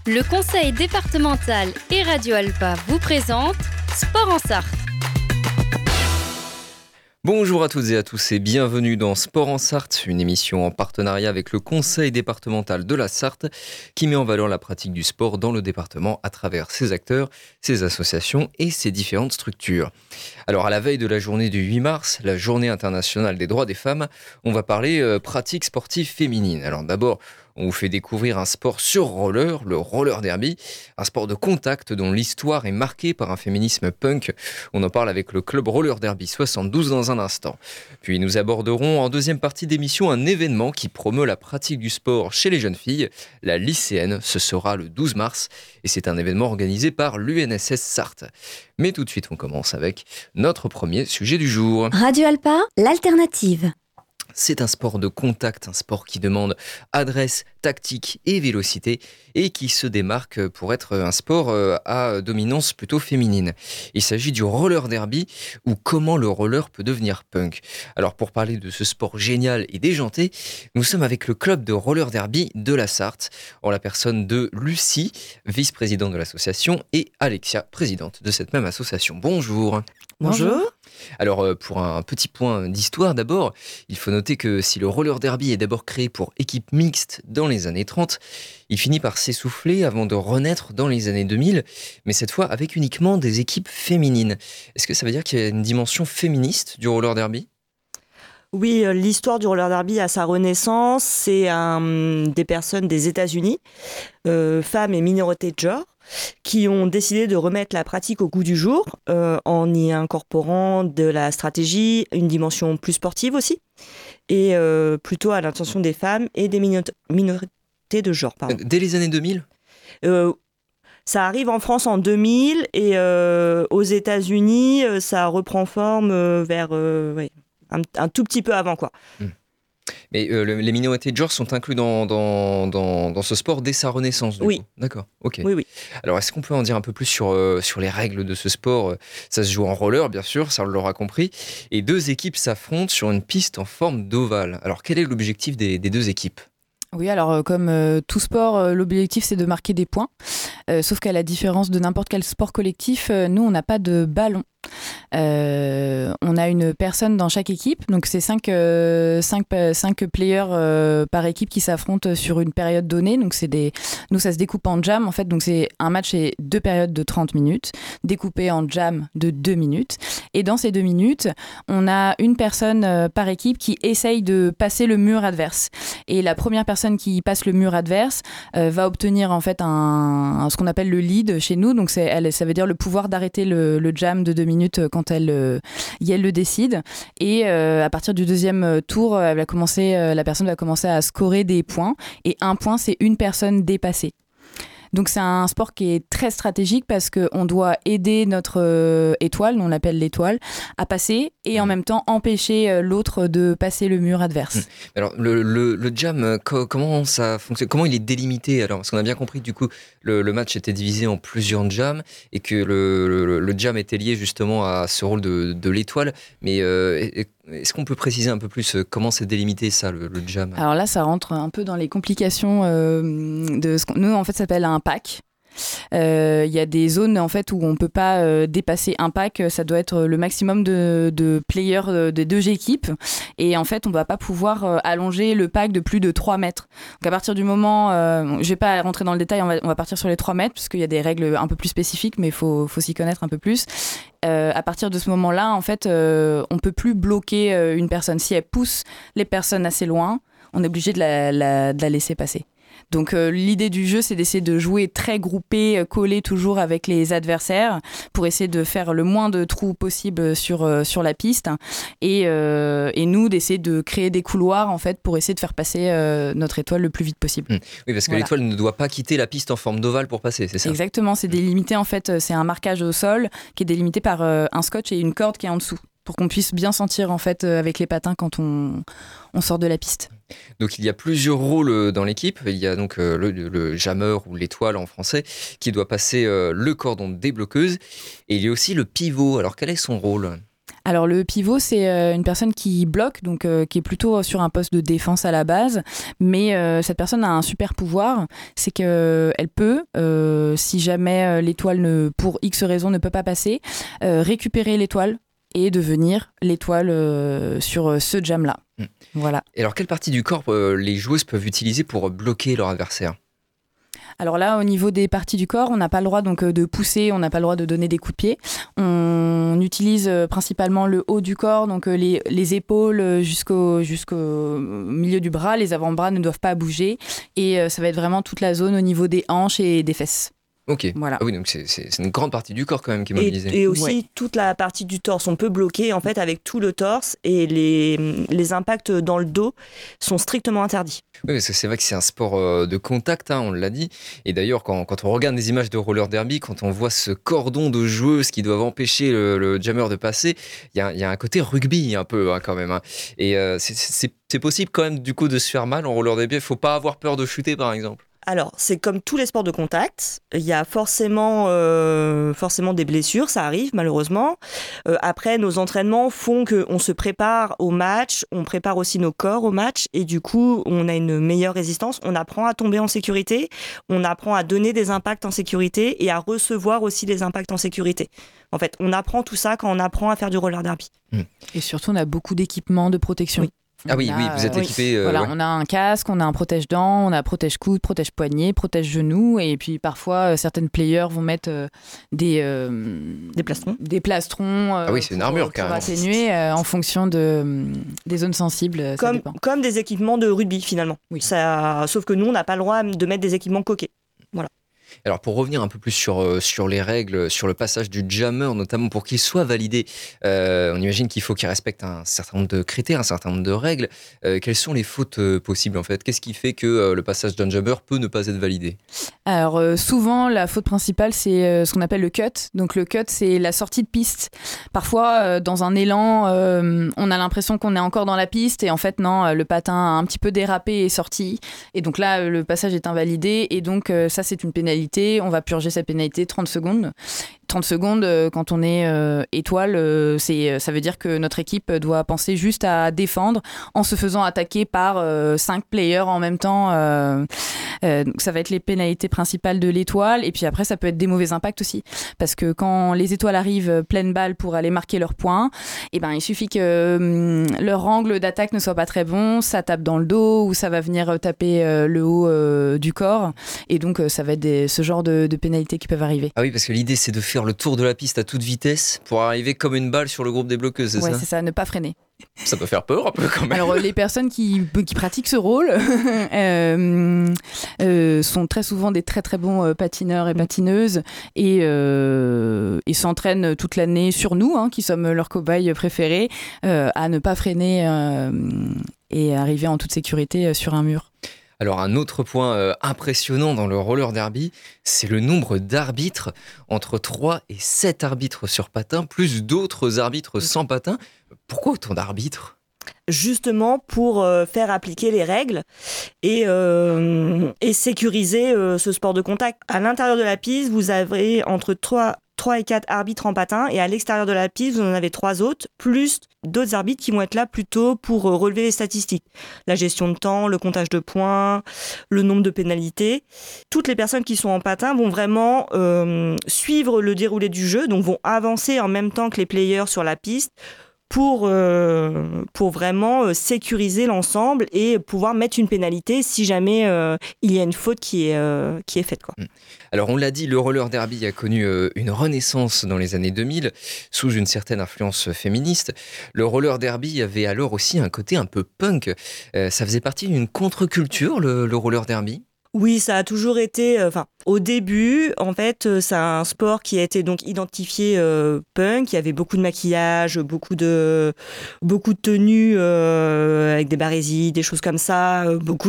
Le conseil départemental et Radio Alpa vous présente Sport en Sarthe. Bonjour à toutes et à tous et bienvenue dans Sport en Sarthe, une émission en partenariat avec le conseil départemental de la Sarthe qui met en valeur la pratique du sport dans le département à travers ses acteurs, ses associations et ses différentes structures. Alors à la veille de la journée du 8 mars, la journée internationale des droits des femmes, on va parler pratique sportive féminine. Alors d'abord, on vous fait découvrir un sport sur roller, le roller derby, un sport de contact dont l'histoire est marquée par un féminisme punk. On en parle avec le club Roller Derby 72 dans un instant. Puis nous aborderons en deuxième partie d'émission un événement qui promeut la pratique du sport chez les jeunes filles, la lycéenne. Ce sera le 12 mars et c'est un événement organisé par l'UNSS Sarthe. Mais tout de suite, on commence avec notre premier sujet du jour. Radio Alpa, l'alternative. C'est un sport de contact, un sport qui demande adresse, tactique et vélocité et qui se démarque pour être un sport à dominance plutôt féminine. Il s'agit du roller derby ou comment le roller peut devenir punk. Alors pour parler de ce sport génial et déjanté, nous sommes avec le club de roller derby de la Sarthe, en la personne de Lucie, vice-présidente de l'association, et Alexia, présidente de cette même association. Bonjour. Bonjour. Alors, pour un petit point d'histoire d'abord, il faut noter que si le roller derby est d'abord créé pour équipe mixte dans les années 30, il finit par s'essouffler avant de renaître dans les années 2000, mais cette fois avec uniquement des équipes féminines. Est-ce que ça veut dire qu'il y a une dimension féministe du roller derby ? Oui, l'histoire du roller derby à sa renaissance, c'est des personnes des États-Unis, femmes et minorités de genre, qui ont décidé de remettre la pratique au goût du jour en y incorporant de la stratégie, une dimension plus sportive aussi, et plutôt à l'intention des femmes et des minorités de genre. Pardon. Dès les années 2000 ? Ça arrive en France en 2000 et aux États-Unis, ça reprend forme vers un tout petit peu avant, quoi. Mais les minorités de genre sont inclus dans ce sport dès sa renaissance, du Oui. coup. D'accord, ok. Oui. Alors, est-ce qu'on peut en dire un peu plus sur les règles de ce sport ? Ça se joue en roller, bien sûr, ça on l'aura compris. Et deux équipes s'affrontent sur une piste en forme d'ovale. Alors, quel est l'objectif des deux équipes ? Oui, alors comme tout sport, l'objectif c'est de marquer des points. Sauf qu'à la différence de n'importe quel sport collectif, nous on n'a pas de ballon. On a une personne dans chaque équipe, donc c'est 5 players par équipe qui s'affrontent sur une période donnée. Donc nous ça se découpe en jam en fait, donc c'est un match et 2 périodes de 30 minutes, découpées en jam de 2 minutes. Et dans ces 2 minutes, on a une personne par équipe qui essaye de passer le mur adverse. Et la première personne qui passe le mur adverse va obtenir en fait ce qu'on appelle le lead chez nous. Donc ça veut dire le pouvoir d'arrêter le jam de 2 minutes quand elle le décide. Et à partir du deuxième tour, la personne va commencer à scorer des points. Et un point, c'est une personne dépassée. Donc c'est un sport qui est très stratégique parce qu'on doit aider notre étoile, on l'appelle l'étoile, à passer et en même temps empêcher l'autre de passer le mur adverse. Alors le jam, comment ça fonctionne ? Comment il est délimité ? Alors, parce qu'on a bien compris que du coup le match était divisé en plusieurs jams et que le jam était lié justement à ce rôle de l'étoile. Mais est-ce qu'on peut préciser un peu plus comment c'est délimité ça, le jam ? Alors là, ça rentre un peu dans les complications de ce qu'on nous en fait ça s'appelle un pack. Il y a des zones en fait où on peut pas dépasser un pack, ça doit être le maximum de players des deux équipes et en fait on va pas pouvoir allonger le pack de plus de 3 mètres. Donc à partir du moment, je vais pas rentrer dans le détail, on va partir sur les 3 mètres parce qu'il y a des règles un peu plus spécifiques mais faut s'y connaître un peu plus. À partir de ce moment-là en fait on peut plus bloquer une personne. Si elle pousse les personnes assez loin, on est obligé de la laisser passer. Donc l'idée du jeu, c'est d'essayer de jouer très groupé, collé toujours avec les adversaires pour essayer de faire le moins de trous possible sur la piste et nous d'essayer de créer des couloirs en fait pour essayer de faire passer notre étoile le plus vite possible. Oui, parce que l'étoile ne doit pas quitter la piste en forme d'ovale pour passer, c'est ça ? Exactement, c'est délimité en fait, c'est un marquage au sol qui est délimité par un scotch et une corde qui est en dessous pour qu'on puisse bien sentir en fait avec les patins quand on sort de la piste. Donc il y a plusieurs rôles dans l'équipe. Il y a donc le jameur ou l'étoile en français qui doit passer le cordon débloqueuse et il y a aussi le pivot. Alors quel est son rôle ? Alors le pivot, c'est une personne qui bloque, donc qui est plutôt sur un poste de défense à la base, mais cette personne a un super pouvoir, c'est qu'elle peut, si jamais l'étoile pour X raison ne peut pas passer, récupérer l'étoile et devenir l'étoile sur ce jam-là. Voilà. Et alors, quelle partie du corps les joueuses peuvent utiliser pour bloquer leur adversaire ? Alors là, au niveau des parties du corps, on n'a pas le droit donc de pousser, on n'a pas le droit de donner des coups de pied. On utilise principalement le haut du corps, donc les épaules jusqu'au milieu du bras. Les avant-bras ne doivent pas bouger et ça va être vraiment toute la zone au niveau des hanches et des fesses. Ok. Voilà. Ah oui, donc c'est une grande partie du corps quand même qui est mobilisée. Et aussi toute la partie du torse. On peut bloquer en fait avec tout le torse et les impacts dans le dos sont strictement interdits. Oui, parce que c'est vrai que c'est un sport de contact, on l'a dit. Et d'ailleurs, quand on regarde des images de roller derby, quand on voit ce cordon de joueuses qui doivent empêcher le jammer de passer, il y a un côté rugby un peu quand même. Et c'est possible quand même du coup de se faire mal en roller derby. Il ne faut pas avoir peur de chuter par exemple. Alors, c'est comme tous les sports de contact, il y a forcément des blessures, ça arrive malheureusement. Après, nos entraînements font qu'on se prépare au match, on prépare aussi nos corps au match et du coup, on a une meilleure résistance. On apprend à tomber en sécurité, on apprend à donner des impacts en sécurité et à recevoir aussi les impacts en sécurité. En fait, on apprend tout ça quand on apprend à faire du roller derby. Et surtout, on a beaucoup d'équipements de protection. Oui. Ah oui, vous êtes équipé. Voilà, ouais. on a un casque, on a un protège-dents, on a protège-coude, protège-poignet, protège-genou, et puis parfois certaines players vont mettre des plastrons. Des plastrons. Ah oui, c'est une armure carrément. Pour atténuer en fonction des zones sensibles. Ça dépend. Comme des équipements de rugby finalement. Oui. Sauf que nous, on n'a pas le droit de mettre des équipements coquets. Voilà. Alors pour revenir un peu plus sur les règles, sur le passage du jammer, notamment pour qu'il soit validé, on imagine qu'il faut qu'il respecte un certain nombre de critères, un certain nombre de règles. Quelles sont les fautes possibles en fait ? Qu'est-ce qui fait que le passage d'un jammer peut ne pas être validé ? Alors souvent la faute principale c'est ce qu'on appelle le cut. Donc le cut c'est la sortie de piste. Parfois dans un élan on a l'impression qu'on est encore dans la piste et en fait non, le patin a un petit peu dérapé et est sorti. Et donc là le passage est invalidé et donc ça c'est une pénalité. On va purger cette pénalité 30 secondes. 30 secondes, quand on est étoile, ça veut dire que notre équipe doit penser juste à défendre en se faisant attaquer par 5 players en même temps. Donc ça va être les pénalités principales de l'étoile. Et puis après, ça peut être des mauvais impacts aussi. Parce que quand les étoiles arrivent pleine balle pour aller marquer leurs points, il suffit que leur angle d'attaque ne soit pas très bon. Ça tape dans le dos ou ça va venir taper le haut du corps. Et donc, ça va être ce genre de pénalités qui peuvent arriver. Ah oui, parce que l'idée, c'est de faire le tour de la piste à toute vitesse pour arriver comme une balle sur le groupe des bloqueuses, c'est ça ? Ouais, c'est ça, ne pas freiner. Ça peut faire peur un peu quand même. Alors les personnes qui pratiquent ce rôle sont très souvent des très très bons patineurs et patineuses et s'entraînent toute l'année sur nous, qui sommes leurs cobayes préférés, à ne pas freiner et arriver en toute sécurité sur un mur. Alors un autre point impressionnant dans le roller derby, c'est le nombre d'arbitres, entre 3 et 7 arbitres sur patin, plus d'autres arbitres sans patin. Pourquoi autant d'arbitres ? Justement pour faire appliquer les règles et sécuriser ce sport de contact. À l'intérieur de la piste, vous avez entre 3 et 4 arbitres en patin et à l'extérieur de la piste, vous en avez 3 autres, plus d'autres arbitres qui vont être là plutôt pour relever les statistiques. La gestion de temps, le comptage de points, le nombre de pénalités. Toutes les personnes qui sont en patin vont vraiment suivre le déroulé du jeu, donc vont avancer en même temps que les players sur la piste pour vraiment sécuriser l'ensemble et pouvoir mettre une pénalité si jamais il y a une faute qui est faite, quoi. Alors on l'a dit, le roller derby a connu une renaissance dans les années 2000 sous une certaine influence féministe. Le roller derby avait alors aussi un côté un peu punk. Ça faisait partie d'une contre-culture, le roller derby ? Oui, ça a toujours été... au début, en fait, c'est un sport qui a été donc identifié punk. Il y avait beaucoup de maquillage, beaucoup de tenues avec des barésies, des choses comme ça.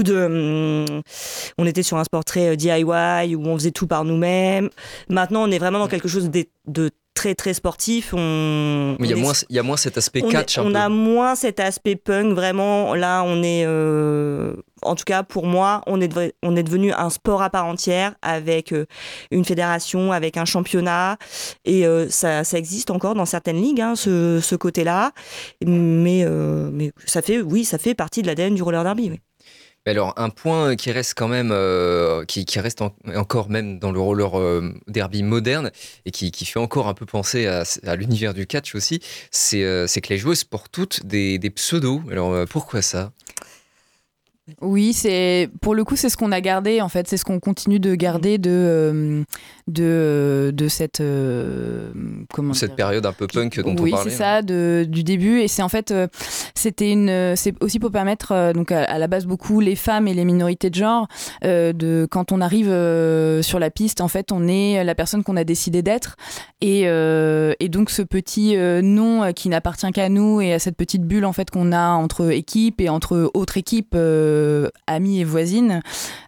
On était sur un sport très DIY où on faisait tout par nous-mêmes. Maintenant, on est vraiment dans quelque chose de très très sportif. Il y a moins cet aspect catch un peu. On a moins cet aspect punk, vraiment. Là, on est En tout cas, pour moi, on est devenu un sport à part entière avec une fédération, avec un championnat. Et ça existe encore dans certaines ligues, ce côté-là. Mais ça fait partie de l'ADN du roller derby. Oui. Alors, un point qui reste quand même, qui reste encore même dans le roller derby moderne et qui fait encore un peu penser à l'univers du catch aussi, c'est que les joueuses portent toutes des pseudos. Alors, pourquoi ça ? Oui, pour le coup, c'est ce qu'on a gardé, en fait. C'est ce qu'on continue de garder de cette... cette période un peu punk dont on parlait. Oui, c'est ça, du début. Et c'est en fait... c'est aussi pour permettre, donc à la base, beaucoup les femmes et les minorités de genre, quand on arrive sur la piste, en fait, on est la personne qu'on a décidé d'être. Et donc, ce petit nom qui n'appartient qu'à nous et à cette petite bulle, en fait, qu'on a entre équipes et entre autres équipes amies et voisines,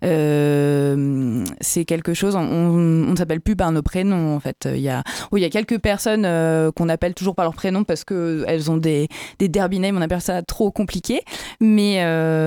c'est quelque chose, on ne s'appelle plus par nos prénoms en fait. Il y a quelques personnes qu'on appelle toujours par leur prénom parce qu'elles ont des derby names, on appelle ça trop compliqué, mais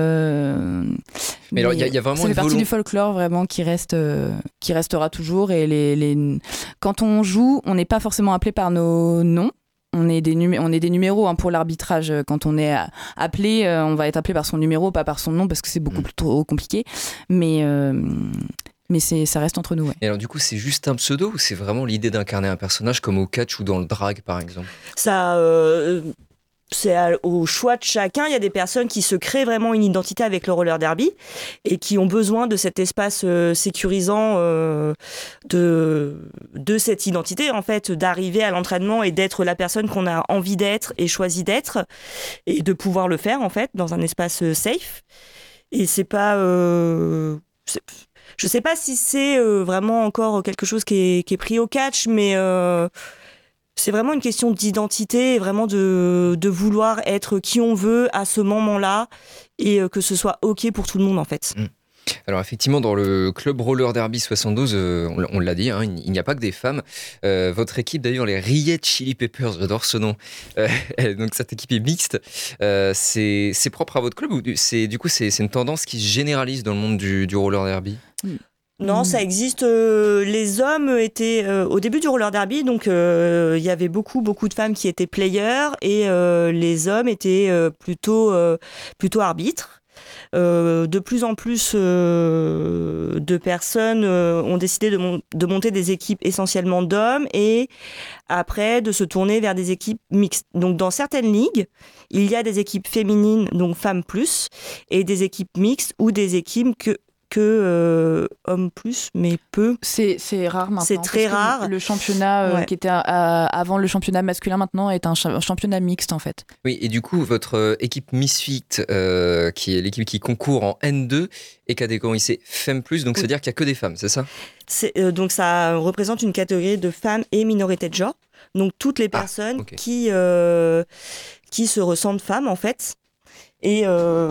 alors il y a vraiment ça fait partie du folklore vraiment qui restera toujours. Et quand on joue, on n'est pas forcément appelé par nos noms. On est des numéros pour l'arbitrage. Quand on est appelé, on va être appelé par son numéro, pas par son nom, parce que c'est beaucoup plus trop compliqué. Mais ça reste entre nous. Ouais. Et alors du coup, c'est juste un pseudo ou c'est vraiment l'idée d'incarner un personnage comme au catch ou dans le drag, par exemple ? Ça... c'est au choix de chacun. Il y a des personnes qui se créent vraiment une identité avec le roller derby et qui ont besoin de cet espace sécurisant de cette identité, en fait, d'arriver à l'entraînement et d'être la personne qu'on a envie d'être et choisi d'être et de pouvoir le faire, en fait, dans un espace safe. Et c'est pas... je sais pas si c'est vraiment encore quelque chose qui est pris au catch, mais... c'est vraiment une question d'identité et vraiment de vouloir être qui on veut à ce moment-là et que ce soit OK pour tout le monde en fait. Alors effectivement, dans le club Roller Derby 72, on l'a dit, il n'y a pas que des femmes. Votre équipe d'ailleurs, les Riot Chili Peppers, j'adore ce nom. Donc cette équipe est mixte. C'est propre à votre club ou c'est une tendance qui se généralise dans le monde du roller derby ? Non, ça existe. Les hommes étaient au début du roller derby, donc il y avait beaucoup de femmes qui étaient players et les hommes étaient plutôt arbitres. De plus en plus de personnes ont décidé de monter des équipes essentiellement d'hommes et après de se tourner vers des équipes mixtes. Donc dans certaines ligues, il y a des équipes féminines, donc femmes plus, et des équipes mixtes ou des équipes que hommes plus, mais peu. C'est rare maintenant. C'est très rare. Le championnat qui était avant le championnat masculin maintenant est un championnat mixte en fait. Oui, et du coup, votre équipe Misfit, qui est l'équipe qui concourt en N2, est catégorisée Femmes+, donc c'est-à-dire qu'il n'y a que des femmes, c'est ça ? Donc ça représente une catégorie de femmes et minorités de genre. Donc toutes les personnes qui se ressentent femmes en fait. Et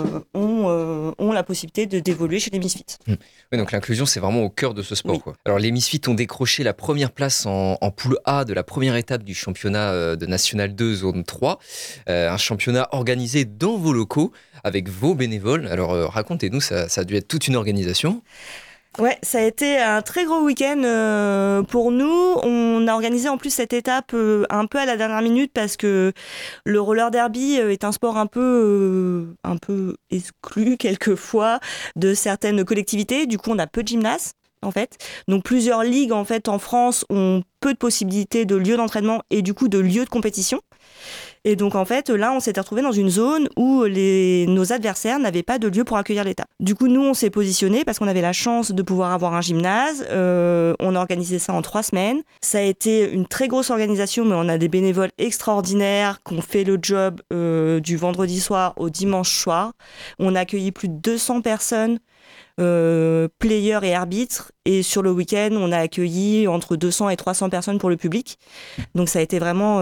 ont la possibilité d'évoluer chez les Misfits. Oui, donc l'inclusion, c'est vraiment au cœur de ce sport. Oui. Quoi. Alors les Misfits ont décroché la première place en poule A de la première étape du championnat de National 2 Zone 3, un championnat organisé dans vos locaux avec vos bénévoles. Alors racontez-nous, ça a dû être toute une organisation. Ouais, ça a été un très gros week-end pour nous. On a organisé en plus cette étape un peu à la dernière minute parce que le roller derby est un sport un peu exclu quelquefois de certaines collectivités. Du coup, on a peu de gymnases en fait. Donc plusieurs ligues en fait en France ont peu de possibilités de lieux d'entraînement et du coup de lieux de compétition. Et donc en fait là on s'était retrouvé dans une zone où nos adversaires n'avaient pas de lieu pour accueillir l'étape. Du coup nous on s'est positionné parce qu'on avait la chance de pouvoir avoir un gymnase. On a organisé ça en 3 semaines. Ça a été une très grosse organisation, mais on a des bénévoles extraordinaires qui ont fait le job du vendredi soir au dimanche soir. On a accueilli plus de 200 personnes. Players et arbitres, et sur le week-end on a accueilli entre 200 et 300 personnes pour le public, donc ça a été vraiment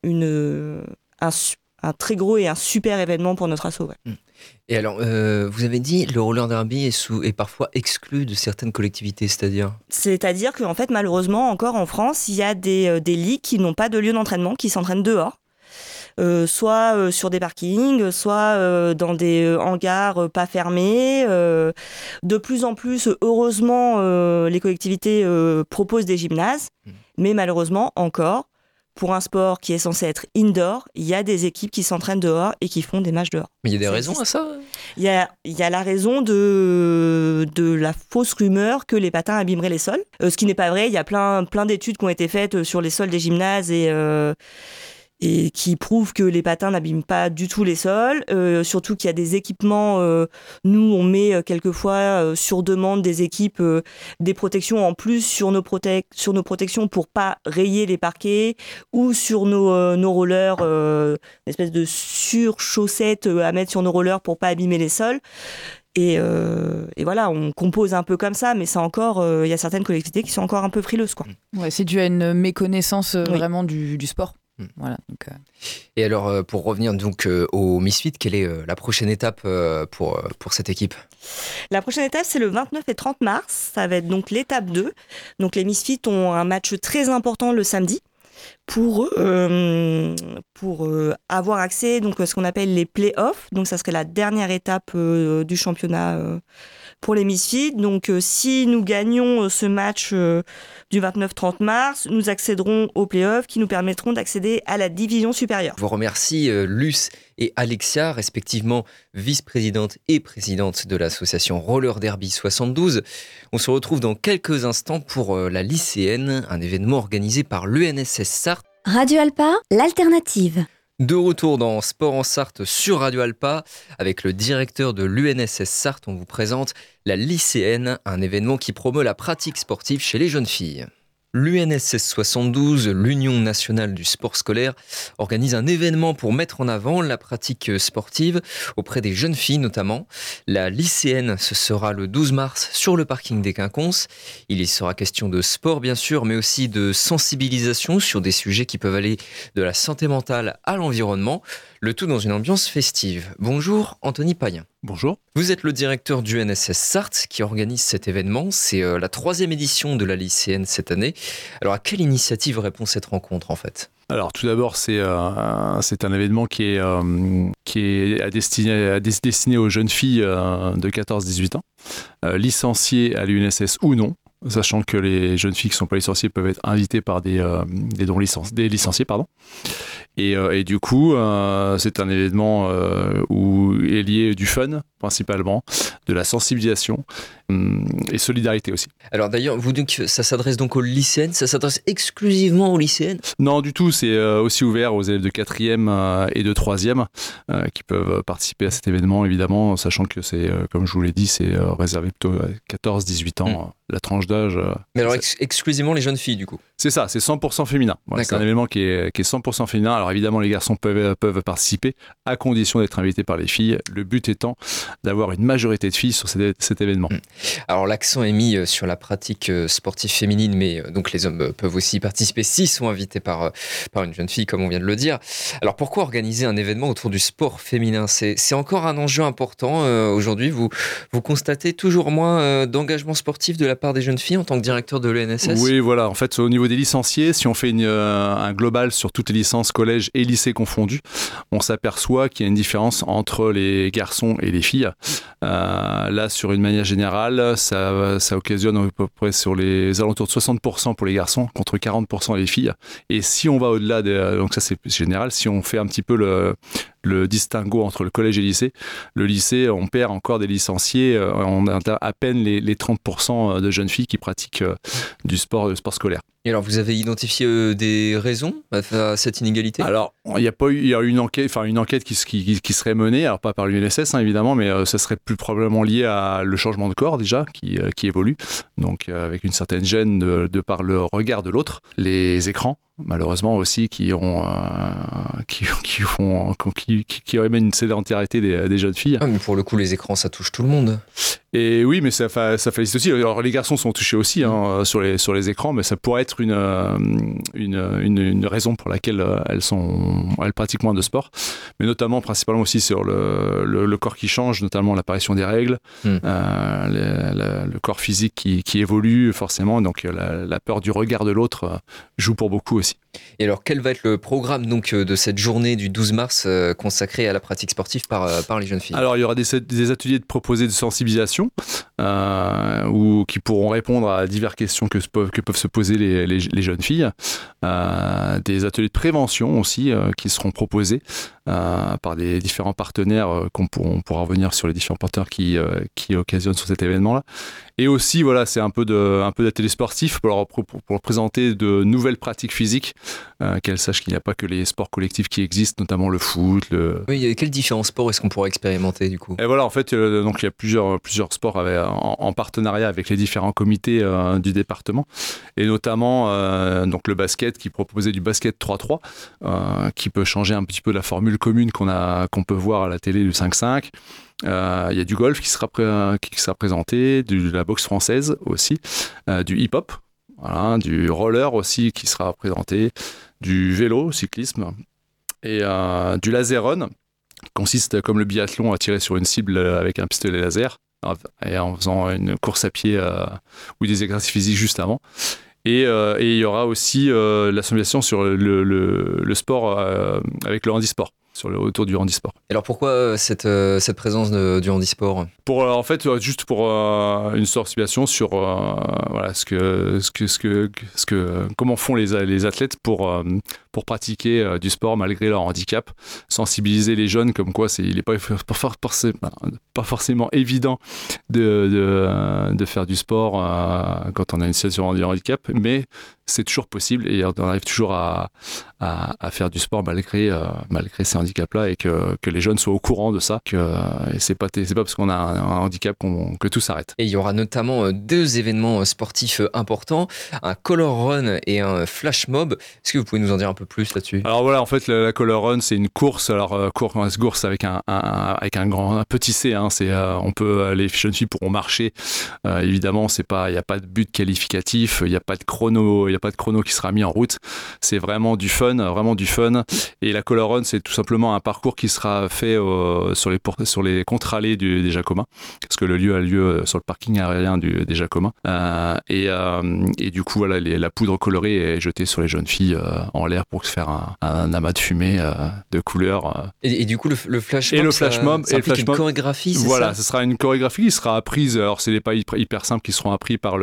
un très gros et un super événement pour notre asso. Ouais. Et alors vous avez dit le roller derby est parfois exclu de certaines collectivités, c'est-à-dire qu'en fait malheureusement encore en France il y a des ligues qui n'ont pas de lieu d'entraînement, qui s'entraînent dehors. soit sur des parkings, soit dans des hangars pas fermés. De plus en plus, heureusement, les collectivités proposent des gymnases, mais malheureusement, encore, pour un sport qui est censé être indoor, il y a des équipes qui s'entraînent dehors et qui font des matchs dehors. Mais il y a des raisons à ça? Il y a la raison de la fausse rumeur que les patins abîmeraient les sols. Ce qui n'est pas vrai. Il y a plein d'études qui ont été faites sur les sols des gymnases et qui prouvent que les patins n'abîment pas du tout les sols. Surtout qu'il y a des équipements. Nous, on met quelquefois sur demande des équipes des protections en plus sur nos protections pour pas rayer les parquets ou sur nos rollers, une espèce de surchaussette à mettre sur nos rollers pour pas abîmer les sols. Et voilà, on compose un peu comme ça, mais ça encore, il y a certaines collectivités qui sont encore un peu frileuses, quoi. Ouais, c'est dû à une méconnaissance vraiment du sport. Voilà, donc, Et alors, pour revenir donc au Misfit, quelle est la prochaine étape pour cette équipe? La prochaine étape, c'est le 29 et 30 mars. Ça va être donc l'étape 2. Donc les Misfits ont un match très important le samedi pour avoir accès donc, à ce qu'on appelle les play-offs. Donc ça serait la dernière étape du championnat pour les Misfits. Donc si nous gagnons ce match du 29-30 mars, nous accéderons aux play-offs qui nous permettront d'accéder à la division supérieure. Je vous remercie Luce et Alexia, respectivement vice-présidente et présidente de l'association Roller Derby 72. On se retrouve dans quelques instants pour la lycéenne, un événement organisé par l'UNSS Sarthe. Radio Alpa, l'alternative. De retour dans Sport en Sarthe sur Radio Alpa, avec le directeur de l'UNSS Sarthe, on vous présente la lycéenne, un événement qui promeut la pratique sportive chez les jeunes filles. L'UNSS 72, l'Union nationale du sport scolaire, organise un événement pour mettre en avant la pratique sportive auprès des jeunes filles notamment. La lycéenne, ce sera le 12 mars sur le parking des Quinconces. Il y sera question de sport bien sûr, mais aussi de sensibilisation sur des sujets qui peuvent aller de la santé mentale à l'environnement, le tout dans une ambiance festive. Bonjour Anthony Payen. Bonjour. Vous êtes le directeur du UNSS Sarthe qui organise cet événement. C'est la 3e édition de la lycéenne cette année. Alors à quelle initiative répond cette rencontre en fait ? Alors tout d'abord, c'est un événement qui est destiné aux jeunes filles de 14-18 ans, licenciées à l'UNSS ou non, sachant que les jeunes filles qui ne sont pas licenciées peuvent être invitées par des licenciés. Et du coup, c'est un événement où est lié du fun, principalement, de la sensibilisation et solidarité aussi. Alors d'ailleurs, vous dites que ça s'adresse donc aux lycéennes, ça s'adresse exclusivement aux lycéennes ? Non, du tout, c'est aussi ouvert aux élèves de 4e et de 3e qui peuvent participer à cet événement, évidemment, sachant que c'est, comme je vous l'ai dit, c'est réservé plutôt à 14-18 ans, la tranche d'âge. Mais alors exclusivement les jeunes filles, du coup ? C'est ça, c'est 100% féminin. Ouais, c'est un événement qui est 100% féminin. Alors évidemment, les garçons peuvent participer à condition d'être invités par les filles. Le but étant d'avoir une majorité de filles sur cet événement. Alors l'accent est mis sur la pratique sportive féminine, mais donc les hommes peuvent aussi participer s'ils sont invités par une jeune fille, comme on vient de le dire. Alors pourquoi organiser un événement autour du sport féminin ? C'est encore un enjeu important aujourd'hui. Vous constatez toujours moins d'engagement sportif de la part des jeunes filles en tant que directeur de l'UNSS ? Oui, voilà. En fait, au niveau des licenciés, si on fait un global sur toutes les licences collège et lycée confondus, on s'aperçoit qu'il y a une différence entre les garçons et les filles. Là, sur une manière générale, ça occasionne à peu près sur les alentours de 60% pour les garçons contre 40% les filles. Et si on va au-delà, donc ça c'est général, si on fait un petit peu le distinguo entre le collège et le lycée, on perd encore des licenciés, on a à peine les 30% de jeunes filles qui pratiquent le sport scolaire. Et alors, vous avez identifié des raisons à cette inégalité ? Alors, il y a eu une enquête qui serait menée, alors pas par l'UNSS évidemment, mais ça serait plus probablement lié à le changement de corps déjà qui évolue, donc avec une certaine gêne de par le regard de l'autre, les écrans malheureusement aussi qui amènent une sédentarité des jeunes filles. Ah, mais pour le coup, les écrans, ça touche tout le monde. Et oui, mais ça félicite aussi. Alors, les garçons sont touchés aussi sur les écrans, mais ça pourrait être une raison pour laquelle elles pratiquent moins de sport. Mais notamment, principalement aussi sur le corps qui change, notamment l'apparition des règles, le corps physique qui évolue forcément. Donc la peur du regard de l'autre joue pour beaucoup aussi. Et alors, quel va être le programme donc, de cette journée du 12 mars consacrée à la pratique sportive par les jeunes filles? Alors, il y aura des ateliers proposés de sensibilisation qui pourront répondre à diverses questions que peuvent se poser les jeunes filles. Des ateliers de prévention aussi qui seront proposés par des différents partenaires on pourra revenir sur les différents partenaires qui occasionnent sur cet événement-là. Et aussi, voilà, c'est un peu d'atelier sportif pour présenter de nouvelles pratiques physiques, qu'elles sachent qu'il n'y a pas que les sports collectifs qui existent, notamment le foot. Oui, quels différents sports est-ce qu'on pourra expérimenter du coup? Et voilà, en fait, donc il y a plusieurs sports en partenariat avec les différents comités du département, et notamment donc le basket, qui proposait du basket 3-3, qui peut changer un petit peu la formule commune qu'on peut voir à la télé du 5-5. Il y a du golf qui sera présenté, de la boxe française aussi, du hip-hop, voilà, du roller aussi qui sera présenté, du vélo, cyclisme, et du laser run, qui consiste comme le biathlon à tirer sur une cible avec un pistolet laser, et en faisant une course à pied ou des exercices physiques juste avant. Et il y aura aussi l'association sur le sport avec le handisport, autour du handisport. Alors pourquoi cette présence du handisport? En fait, juste pour une sensibilisation sur voilà, comment font les athlètes pour pratiquer du sport malgré leur handicap, sensibiliser les jeunes comme quoi il n'est pas forcément évident de faire du sport quand on a une situation de handicap, mais c'est toujours possible et on arrive toujours à faire du sport malgré ces handicaps-là, et que les jeunes soient au courant de ça, et c'est pas parce qu'on a un handicap que tout s'arrête. Et il y aura notamment 2 événements sportifs importants, un color run et un flash mob. Est-ce que vous pouvez nous en dire un peu plus là-dessus? Alors voilà, en fait, la color run, c'est une course. Alors course avec un petit C. Hein, les jeunes filles pourront marcher. Évidemment, il n'y a pas de but qualificatif, il n'y a pas de chrono qui sera mis en route. C'est vraiment du fun. Et la color run, c'est tout simplement un parcours qui sera fait sur les contre-allées des Jacobins, parce que le lieu a lieu sur le parking aérien des Jacobins. Et du coup, voilà, la poudre colorée est jetée sur les jeunes filles en l'air pour faire un amas de fumée de couleurs. Et du coup, le flash mob, et le flash mob, ça implique une chorégraphie, c'est voilà, ça? Ce sera une chorégraphie qui sera apprise. Alors, c'est des pas hyper simples qui seront appris par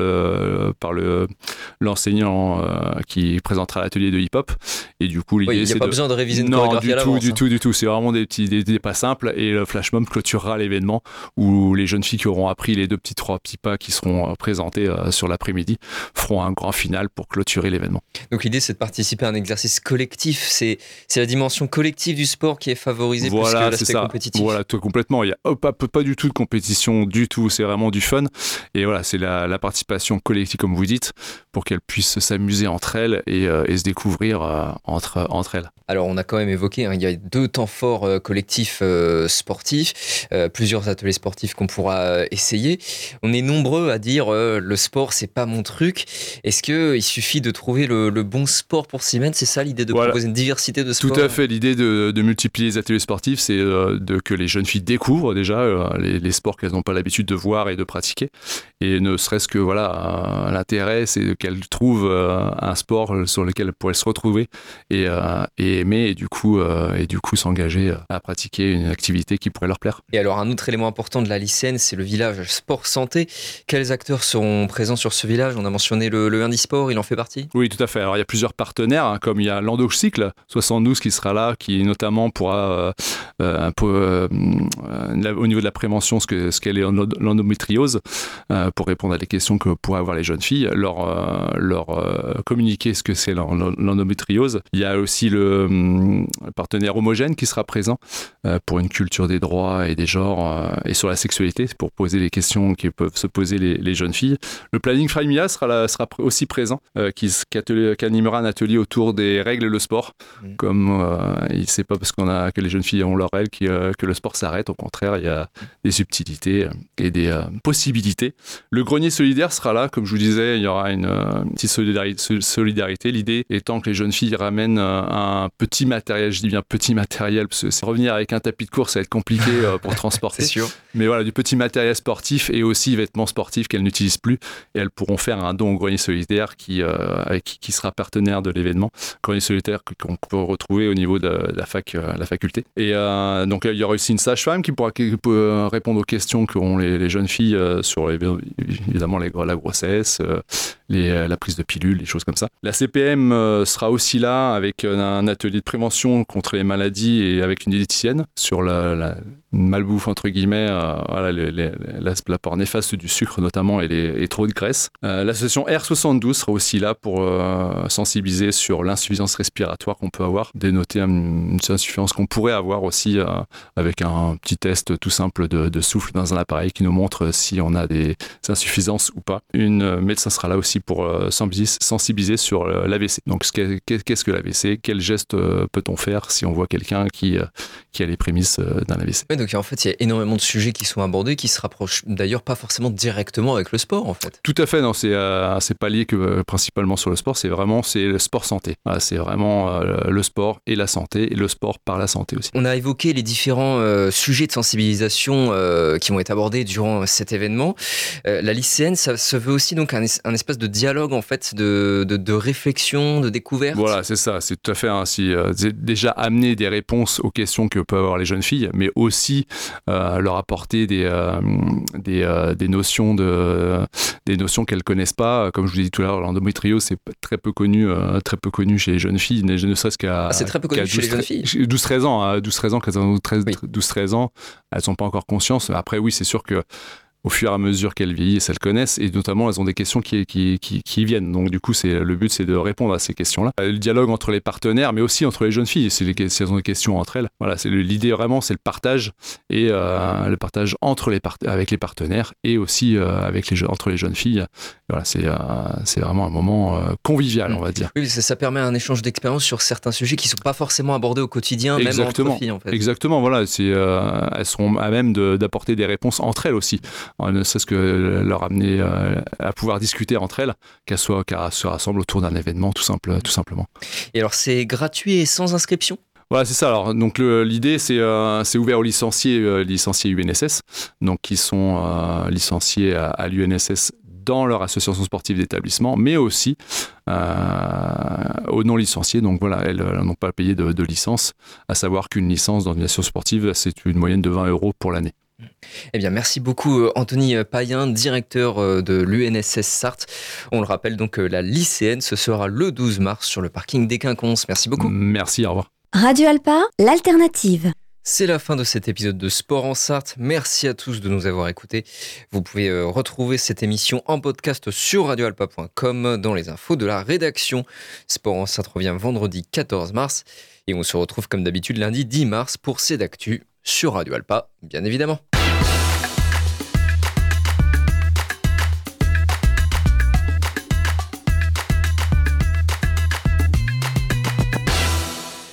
l'enseignant qui présentera l'atelier de hip-hop. Et du coup, l'idée, il n'y a pas besoin de réviser une chorégraphie à l'avance. Du tout. C'est vraiment des pas simples. Et le flash mob clôturera l'événement, où les jeunes filles qui auront appris les 3 petits pas qui seront présentés sur l'après-midi feront un grand final pour clôturer l'événement. Donc l'idée, c'est de participer à un exercice collectif. C'est la dimension collective du sport qui est favorisée, plus que l'aspect compétitif. Voilà, tout complètement. Il n'y a pas du tout de compétition du tout. C'est vraiment du fun. Et voilà, c'est la participation collective, comme vous dites, pour qu'elles puissent s'amuser entre elles et se découvrir entre elles. Alors, on a quand même évoqué, il y a 2 temps forts collectifs sportifs, plusieurs ateliers sportifs qu'on pourra essayer. On est nombreux à dire le sport, c'est pas mon truc. Est-ce qu'il suffit de trouver le bon sport pour s'y mettre? C'est ça l'idée de proposer une diversité de sports? Tout à fait. L'idée de multiplier les ateliers sportifs, c'est que les jeunes filles découvrent déjà les sports qu'elles n'ont pas l'habitude de voir et de pratiquer. Et ne serait-ce que l'intérêt, c'est qu'elles trouvent un sport sur lequel elles pourraient se retrouver et aimer, et du coup s'engager à pratiquer une activité qui pourrait leur plaire. Et alors, un autre élément important de la lycéenne, c'est le village sport santé. Quels acteurs seront présents sur ce village? On a mentionné le handisport, il en fait partie? Oui, tout à fait. Alors, il y a plusieurs partenaires, comme il y a l'Endocycle 72 qui sera là, qui notamment pourra au niveau de la prévention, ce qu'est l'endométriose, pour répondre à des questions que pourraient avoir les jeunes filles, leur communiquer ce que c'est l'endométriose. Il y a aussi le partenaire Homogène qui sera présent pour une culture des droits et des genres et sur la sexualité, pour poser les questions qui peuvent se poser les jeunes filles. Le planning Familia sera aussi présent, qui animera un atelier autour des règles et le sport. Comme c'est pas parce que les jeunes filles ont leurs règles que le sport s'arrête. Au contraire, il y a des subtilités et des possibilités. Le grenier solidaire sera là, comme je vous disais, il y aura petite solidarité. L'idée étant que les jeunes filles ramènent un petit matériel, je dis bien petit matériel, parce que c'est revenir avec un tapis de course, ça va être compliqué pour transporter. C'est sûr. Mais voilà, du petit matériel sportif et aussi vêtements sportifs qu'elles n'utilisent plus. Et elles pourront faire un don au Grenier Solidaire qui sera partenaire de l'événement. Grenier Solidaire qu'on peut retrouver au niveau de la faculté. Et donc il y aura aussi une sage-femme qui pourra répondre aux questions qu'auront les jeunes filles sur évidemment la grossesse, la prise de pilules, les choses comme ça. La CPM sera aussi là avec un atelier de prévention contre les maladies et avec une diététicienne sur la malbouffe entre guillemets, l'apport néfaste du sucre notamment et trop de graisse. L'association R72 sera aussi là pour sensibiliser sur l'insuffisance respiratoire qu'on peut avoir, dénoter une insuffisance qu'on pourrait avoir aussi avec un petit test tout simple de souffle dans un appareil qui nous montre si on a des insuffisances ou pas. Une médecin sera là aussi pour sensibiliser sur l'AVC. Donc qu'est-ce que l'AVC ? Quel geste peut-on faire si on voit quelqu'un qui a les prémices d'un AVC ? Ouais, donc en fait, il y a énormément de sujets qui sont abordés, qui se rapprochent d'ailleurs pas forcément directement avec le sport en fait. Tout à fait, non, c'est pas lié que principalement sur le sport, c'est le sport santé. Voilà, c'est vraiment le sport et la santé, et le sport par la santé aussi. On a évoqué les différents sujets de sensibilisation qui vont être abordés durant cet événement. La lycéenne, ça se veut aussi donc un espace de dialogue en fait, de réflexion, de découverte. Voilà, c'est ça, c'est tout à fait ainsi. Déjà amener des réponses aux questions que peuvent avoir les jeunes filles, mais aussi leur apporter des notions qu'elles connaissent pas. Comme je vous l'ai dit tout à l'heure, l'endométriose, c'est très peu connu chez les jeunes filles, ne serait-ce qu'à c'est très peu connu chez les jeunes filles. 12-13 ans, 12-13 ans, quand elles ont 12-13 ans, elles sont pas encore conscientes. Après, oui, c'est sûr que au fur et à mesure qu'elles vieillissent, elles connaissent, et notamment elles ont des questions qui viennent. Donc du coup, le but, c'est de répondre à ces questions-là. Le dialogue entre les partenaires, mais aussi entre les jeunes filles, si elles ont des questions entre elles. Voilà, l'idée vraiment, c'est le partage, et le partage avec les partenaires, et aussi entre les jeunes filles. Voilà, c'est vraiment un moment convivial, on va dire. Oui, ça permet un échange d'expériences sur certains sujets qui ne sont pas forcément abordés au quotidien, Exactement. même entre filles en fait. Exactement, voilà, elles seront à même d'apporter des réponses entre elles aussi. Ne serait-ce que leur amener à pouvoir discuter entre elles, qu'elles se rassemblent autour d'un événement tout simplement. Et alors c'est gratuit et sans inscription ? Voilà, c'est ça. Alors, donc l'idée, c'est ouvert aux licenciés UNSS, donc qui sont licenciés à l'UNSS dans leur association sportive d'établissement, mais aussi aux non-licenciés. Donc voilà, elles n'ont pas payé de licence, à savoir qu'une licence dans une association sportive, c'est une moyenne de 20 € pour l'année. Eh bien, merci beaucoup Anthony Payen, directeur de l'UNSS Sarthe. On le rappelle donc, la lycéenne, ce sera le 12 mars sur le parking des Quinconces. Merci beaucoup. Merci, au revoir. Radio Alpa, l'alternative. C'est la fin de cet épisode de Sport en Sarthe. Merci à tous de nous avoir écoutés. Vous pouvez retrouver cette émission en podcast sur radioalpa.com dans les infos de la rédaction. Sport en Sarthe revient vendredi 14 mars et on se retrouve comme d'habitude lundi 10 mars pour C'est d'actu sur Radio Alpa, bien évidemment.